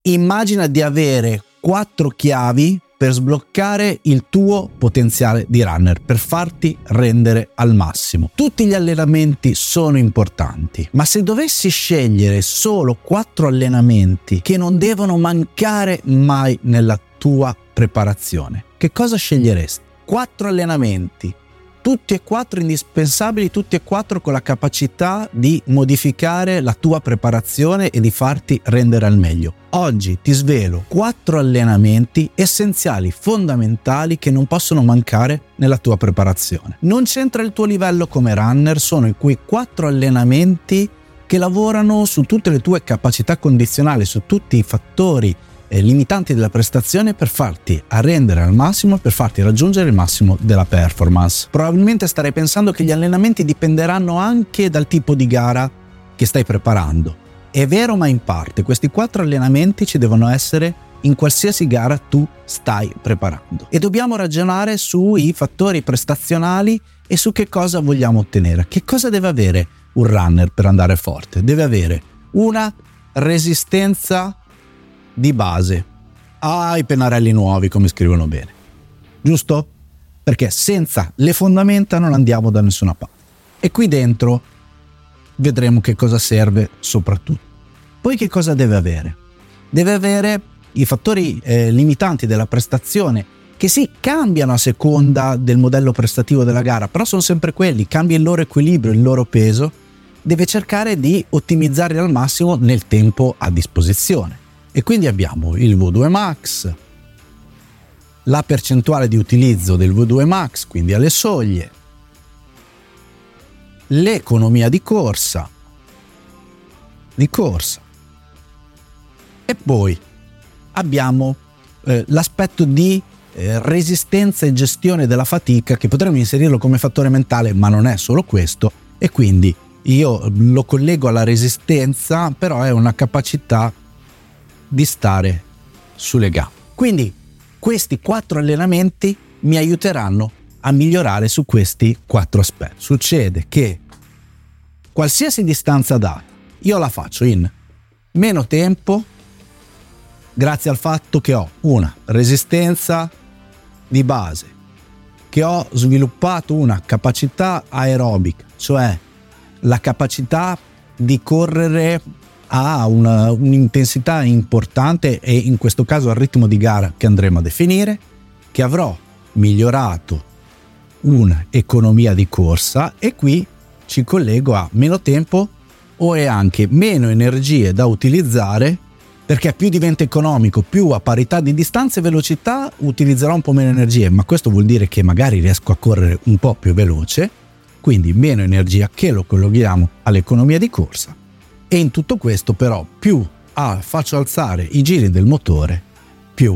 Immagina di avere 4 chiavi per sbloccare il tuo potenziale di runner, per farti rendere al massimo. Tutti gli allenamenti sono importanti, ma se dovessi scegliere solo 4 allenamenti che non devono mancare mai nella tua preparazione, che cosa sceglieresti? 4 allenamenti, tutti e 4 indispensabili, tutti e 4 con la capacità di modificare la tua preparazione e di farti rendere al meglio. Oggi ti svelo 4 allenamenti essenziali, fondamentali, che non possono mancare nella tua preparazione. Non c'entra il tuo livello come runner, sono quei 4 allenamenti che lavorano su tutte le tue capacità condizionali, su tutti i fattori limitanti della prestazione per farti arrendere al massimo, per farti raggiungere il massimo della performance. Probabilmente starei pensando che gli allenamenti dipenderanno anche dal tipo di gara che stai preparando. È vero, ma in parte. Questi 4 allenamenti ci devono essere in qualsiasi gara tu stai preparando. E dobbiamo ragionare sui fattori prestazionali e su che cosa vogliamo ottenere. Che cosa deve avere un runner per andare forte? Deve avere una resistenza di base. I pennarelli nuovi, come scrivono bene, giusto? Perché senza le fondamenta non andiamo da nessuna parte. E qui dentro vedremo che cosa serve soprattutto. Poi che cosa deve avere? Deve avere i fattori limitanti della prestazione, che sì, cambiano a seconda del modello prestativo della gara, però sono sempre quelli, cambia il loro equilibrio, il loro peso. Deve cercare di ottimizzarli al massimo nel tempo a disposizione. E quindi abbiamo il V2 Max, la percentuale di utilizzo del V2 Max, quindi alle soglie, l'economia di corsa, e poi abbiamo l'aspetto di resistenza e gestione della fatica, che potremmo inserirlo come fattore mentale, ma non è solo questo, e quindi io lo collego alla resistenza, però è una capacità di stare sulle gambe. Quindi questi 4 allenamenti mi aiuteranno a migliorare su questi 4 aspetti. Succede che qualsiasi distanza data io la faccio in meno tempo, grazie al fatto che ho una resistenza di base, che ho sviluppato una capacità aerobica, cioè la capacità di correre a un'intensità importante, e in questo caso al ritmo di gara che andremo a definire, che avrò migliorato un'economia di corsa, e qui ci collego a meno tempo o è anche meno energie da utilizzare, perché più diventa economico, più a parità di distanza e velocità utilizzerò un po' meno energie, ma questo vuol dire che magari riesco a correre un po' più veloce, quindi meno energia, che lo colleghiamo all'economia di corsa. E in tutto questo però più faccio alzare i giri del motore, più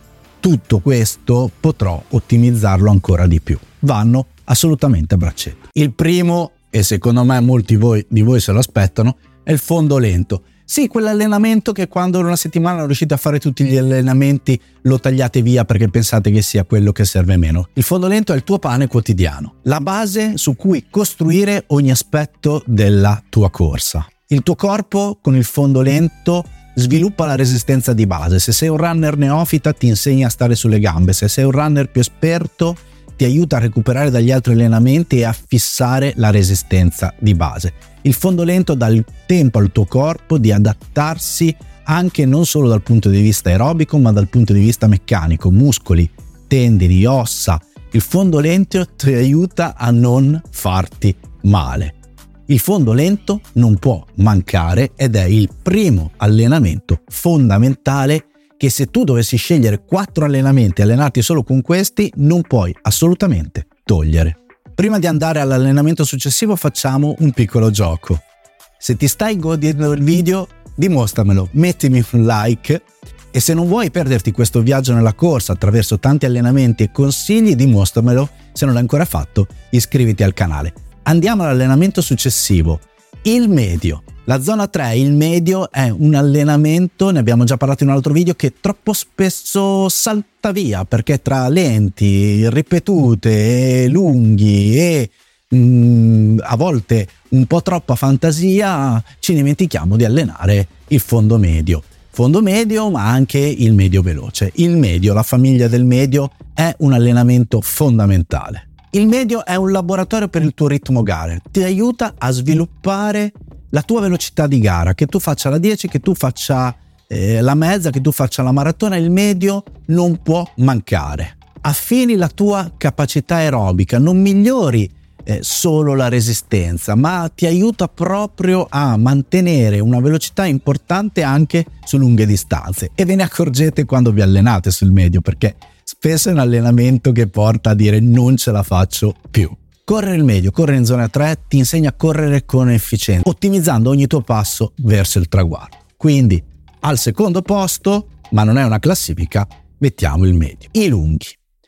tutto questo potrò ottimizzarlo ancora di più. Vanno assolutamente a braccetto. Il primo, e secondo me molti di voi se lo aspettano, è il fondo lento. Sì, quell'allenamento che quando in una settimana non riuscite a fare tutti gli allenamenti lo tagliate via perché pensate che sia quello che serve meno. Il fondo lento è il tuo pane quotidiano, la base su cui costruire ogni aspetto della tua corsa. Il tuo corpo con il fondo lento sviluppa la resistenza di base. Se sei un runner neofita ti insegna a stare sulle gambe, se sei un runner più esperto ti aiuta a recuperare dagli altri allenamenti e a fissare la resistenza di base. Il fondo lento dà il tempo al tuo corpo di adattarsi anche non solo dal punto di vista aerobico, ma dal punto di vista meccanico, muscoli, tendini, ossa. Il fondo lento ti aiuta a non farti male. Il fondo lento non può mancare ed è il primo allenamento fondamentale che, se tu dovessi scegliere 4 allenamenti e allenarti solo con questi, non puoi assolutamente togliere. Prima di andare all'allenamento successivo facciamo un piccolo gioco. Se ti stai godendo il video, dimostramelo, mettimi un like, e se non vuoi perderti questo viaggio nella corsa attraverso tanti allenamenti e consigli, dimostramelo. Se non l'hai ancora fatto, iscriviti al canale. Andiamo all'allenamento successivo, il medio. La zona 3, il medio, è un allenamento, ne abbiamo già parlato in un altro video, che troppo spesso salta via perché tra lenti, ripetute, lunghi e a volte un po' troppa fantasia ci dimentichiamo di allenare il fondo medio. fondo medio, ma anche il medio veloce. Il medio, la famiglia del medio, è un allenamento fondamentale. Il medio è un laboratorio per il tuo ritmo gara, ti aiuta a sviluppare la tua velocità di gara, che tu faccia la 10, che tu faccia la mezza, che tu faccia la maratona, il medio non può mancare. Affini la tua capacità aerobica, non migliori solo la resistenza, ma ti aiuta proprio a mantenere una velocità importante anche su lunghe distanze, e ve ne accorgete quando vi allenate sul medio, perché spesso è un allenamento che porta a dire non ce la faccio più. Correre il medio, correre in zona 3 ti insegna a correre con efficienza, ottimizzando ogni tuo passo verso il traguardo. Quindi al secondo posto, ma non è una classifica, mettiamo il medio. I lunghi.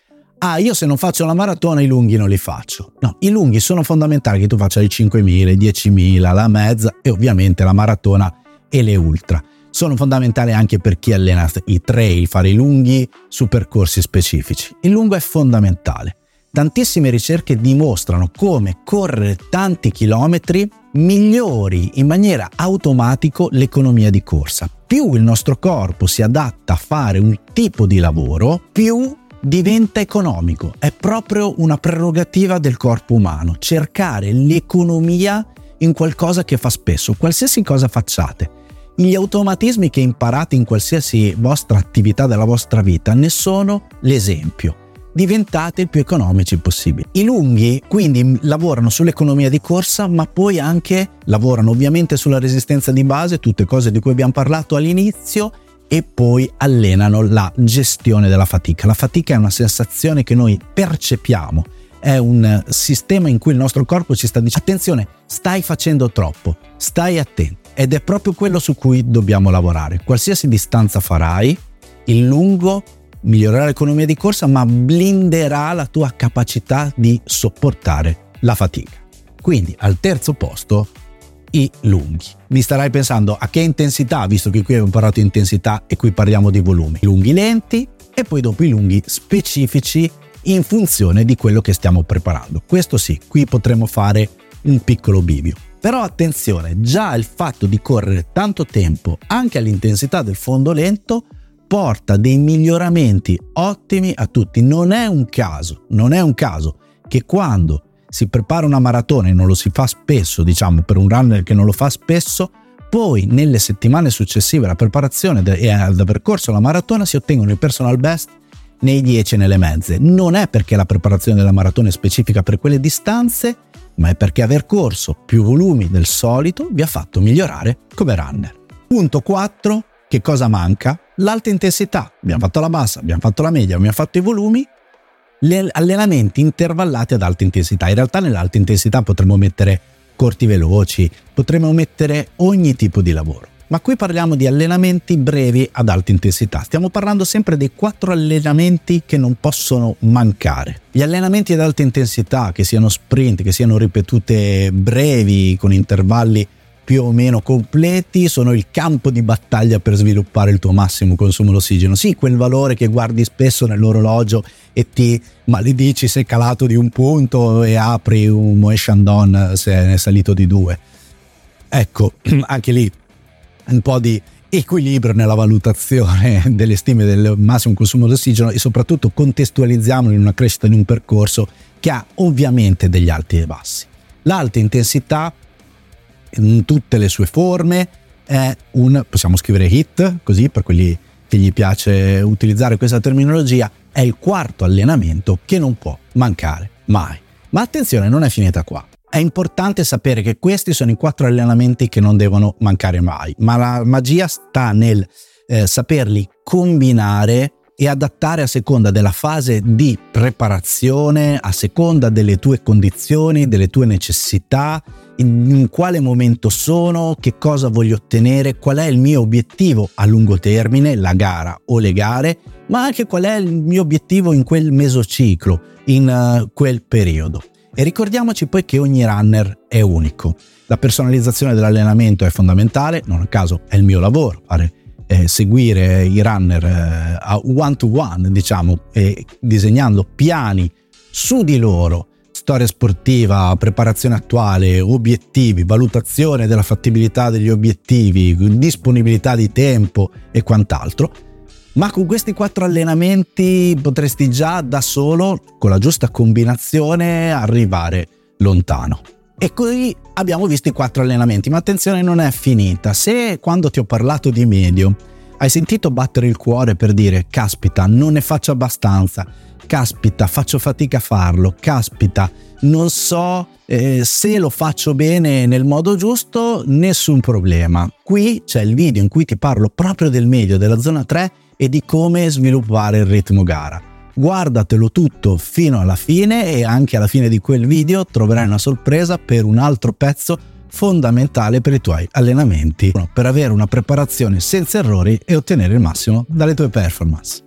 Io se non faccio la maratona i lunghi non li faccio. No, i lunghi sono fondamentali, che tu faccia i 5.000, i 10.000, la mezza e ovviamente la maratona e le ultra. Sono fondamentali anche per chi allena i trail, fare i lunghi su percorsi specifici. Il lungo è fondamentale. Tantissime ricerche dimostrano come correre tanti chilometri migliori in maniera automatica l'economia di corsa. Più il nostro corpo si adatta a fare un tipo di lavoro, più diventa economico. È proprio una prerogativa del corpo umano, cercare l'economia in qualcosa che fa spesso, qualsiasi cosa facciate. Gli automatismi che imparate in qualsiasi vostra attività della vostra vita ne sono l'esempio. Diventate il più economici possibile. I lunghi quindi lavorano sull'economia di corsa, ma poi anche lavorano ovviamente sulla resistenza di base, tutte cose di cui abbiamo parlato all'inizio, e poi allenano la gestione della fatica. La fatica è una sensazione che noi percepiamo, è un sistema in cui il nostro corpo ci sta dicendo attenzione, stai facendo troppo, stai attento, ed è proprio quello su cui dobbiamo lavorare. Qualsiasi distanza farai, il lungo migliorerà l'economia di corsa, ma blinderà la tua capacità di sopportare la fatica. Quindi al terzo posto i lunghi. Mi starai pensando a che intensità, visto che qui abbiamo parlato di intensità e qui parliamo di volumi. I lunghi lenti e poi dopo i lunghi specifici in funzione di quello che stiamo preparando. Questo sì, qui potremo fare un piccolo bivio. Però attenzione, già il fatto di correre tanto tempo anche all'intensità del fondo lento porta dei miglioramenti ottimi a tutti. Non è un caso che quando si prepara una maratona, e non lo si fa spesso, diciamo, per un runner che non lo fa spesso, poi nelle settimane successive alla preparazione e al percorso alla maratona si ottengono i personal best nei 10 e nelle mezze. Non è perché la preparazione della maratona è specifica per quelle distanze, ma è perché aver corso più volumi del solito vi ha fatto migliorare come runner. Punto 4. Che cosa manca? L'alta intensità. Abbiamo fatto la bassa, abbiamo fatto la media, abbiamo fatto i volumi. Gli allenamenti intervallati ad alta intensità. In realtà nell'alta intensità potremmo mettere corti veloci, potremmo mettere ogni tipo di lavoro. Ma qui parliamo di allenamenti brevi ad alta intensità. Stiamo parlando sempre dei 4 allenamenti che non possono mancare. Gli allenamenti ad alta intensità, che siano sprint, che siano ripetute brevi con intervalli più o meno completi, sono il campo di battaglia per sviluppare il tuo massimo consumo d'ossigeno. Sì, quel valore che guardi spesso nell'orologio e ti maledici se è calato di un punto e apri un Moët Chandon se è salito di 2. Ecco, anche lì un po' di equilibrio nella valutazione delle stime del massimo consumo d'ossigeno, e soprattutto contestualizziamolo in una crescita di un percorso che ha ovviamente degli alti e bassi. L'alta intensità in tutte le sue forme è possiamo scrivere HIIT, così per quelli che gli piace utilizzare questa terminologia, è il 4º allenamento che non può mancare mai. Ma attenzione, non è finita qua. È importante sapere che questi sono i 4 allenamenti che non devono mancare mai, ma la magia sta nel saperli combinare e adattare a seconda della fase di preparazione, a seconda delle tue condizioni, delle tue necessità, in quale momento sono, che cosa voglio ottenere, qual è il mio obiettivo a lungo termine, la gara o le gare, ma anche qual è il mio obiettivo in quel mesociclo, in quel periodo. E ricordiamoci poi che ogni runner è unico. La personalizzazione dell'allenamento è fondamentale, non a caso è il mio lavoro, seguire i runner a one to one, diciamo, disegnando piani su di loro storia sportiva, preparazione attuale, obiettivi, valutazione della fattibilità degli obiettivi, disponibilità di tempo e quant'altro. Ma con questi 4 allenamenti potresti già da solo, con la giusta combinazione, arrivare lontano. E qui abbiamo visto i 4 allenamenti, ma attenzione, non è finita. Se quando ti ho parlato di medio hai sentito battere il cuore per dire caspita, non ne faccio abbastanza, caspita, faccio fatica a farlo, caspita, non so se lo faccio bene nel modo giusto, nessun problema. Qui c'è il video in cui ti parlo proprio del medio, della zona 3 e di come sviluppare il ritmo gara. Guardatelo tutto fino alla fine e anche alla fine di quel video troverai una sorpresa per un altro pezzo fondamentale per i tuoi allenamenti, per avere una preparazione senza errori e ottenere il massimo dalle tue performance.